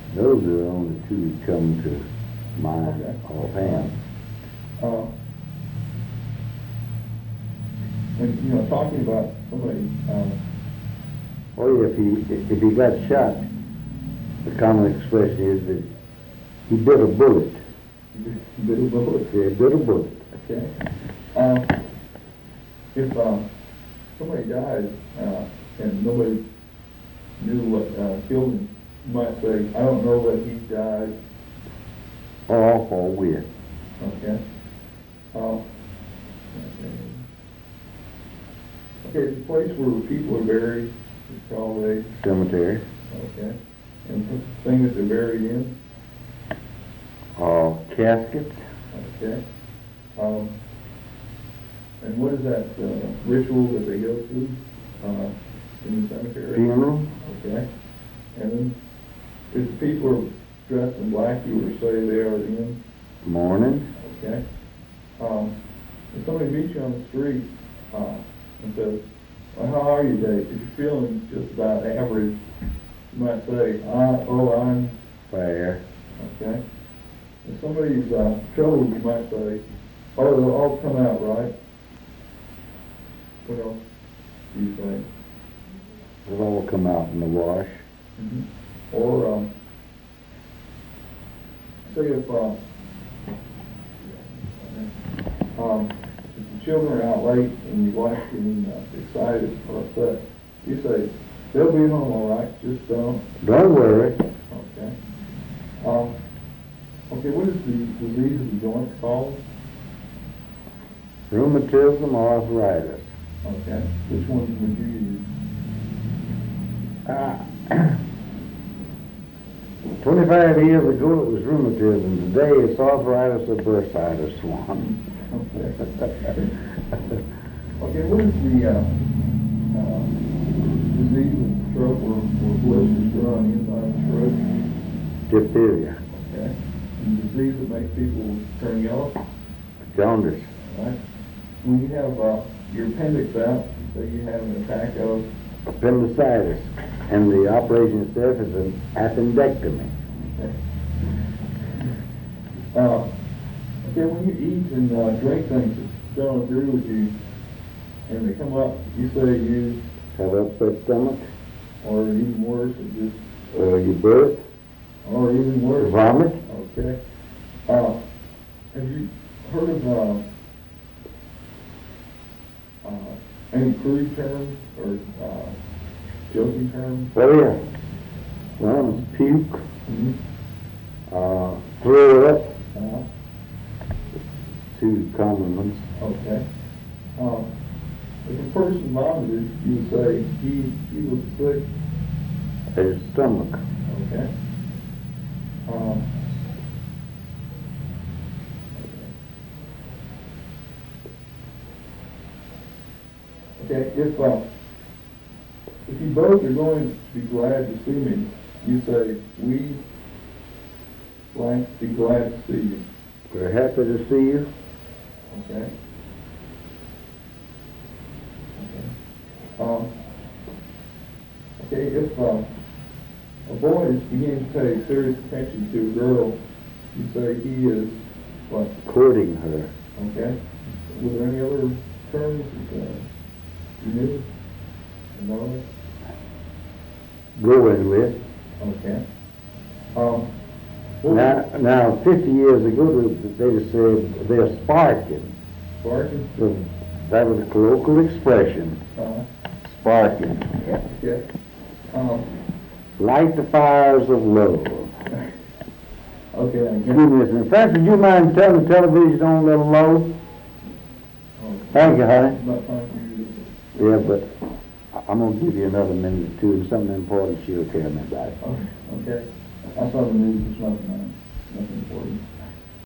Those are the only two that come to mind offhand. When, talking about somebody, Oh, yeah, if he got shot, the common expression is that he bit a bullet. bit of bullet. Yeah, bit a bullet. Okay. If somebody died and nobody knew what killed him, you might say, I don't know that he died. Off or with. Okay. Okay, the place where people are buried is called a Cemetery. okay. And the thing that they're buried in. Caskets. Okay. And what is that ritual that they go to in the cemetery? Funeral. Okay. And then if the people are dressed in black, you would say they are in Mourning. okay. If somebody meets you on the street and says, well, how are you today? If you're feeling just about average, you might say, I'm Fair. okay. If somebody's troubled, you might say, oh, they'll all come out right. What else do you say? It'll all come out in the wash. Mm-hmm. Or say if the children are out late and your wife's getting excited or upset, you say, they'll be home all right, just don't. Don't worry. Okay. Okay, what is the disease of the joints called? Rheumatism or arthritis. Okay. Which one would you use? 25 years ago it was rheumatism. Today it's arthritis or bursitis one. Okay. Okay, what is the disease of the throat where blisters grow on the inside of the throat? Diphtheria. Okay. And the disease that makes people turn yellow? Jaundice. Right. When you have your appendix out, say you have an attack of Appendicitis. And the operation itself is an appendectomy. Okay, when you eat and drink things that don't agree with you, and they come up, you say you Have upset stomach. or even worse, it just You birth. or even worse. Vomit. Okay. Have you heard of any crude terms or joking terms? Oh yeah. One is puke. Mm-hmm. Throw up. Uh-huh. Two common ones. Okay. If a person vomited, you would say he was sick. His stomach. Okay. Okay. If you both are going to be glad to see me, you say we blank be glad to see you. We're happy to see you. Okay. Okay, if a boy is beginning to pay serious attention to a girl, you say he is what? Courting her. Okay. Were there any other terms that you knew? No? Going with. Okay. Now, 50 years ago, they just said they're sparking. Sparking? So that was a colloquial expression. Sparking. Okay. Light the fires of love. Okay, I guess. Excuse me, Mr. Francis, would you mind telling the television on a little low? Thank you, honey. It's not time for you to... Yeah, but I'm going to give you another minute or two, and something important she'll tell me about it. Okay. I saw the news, it's nothing important.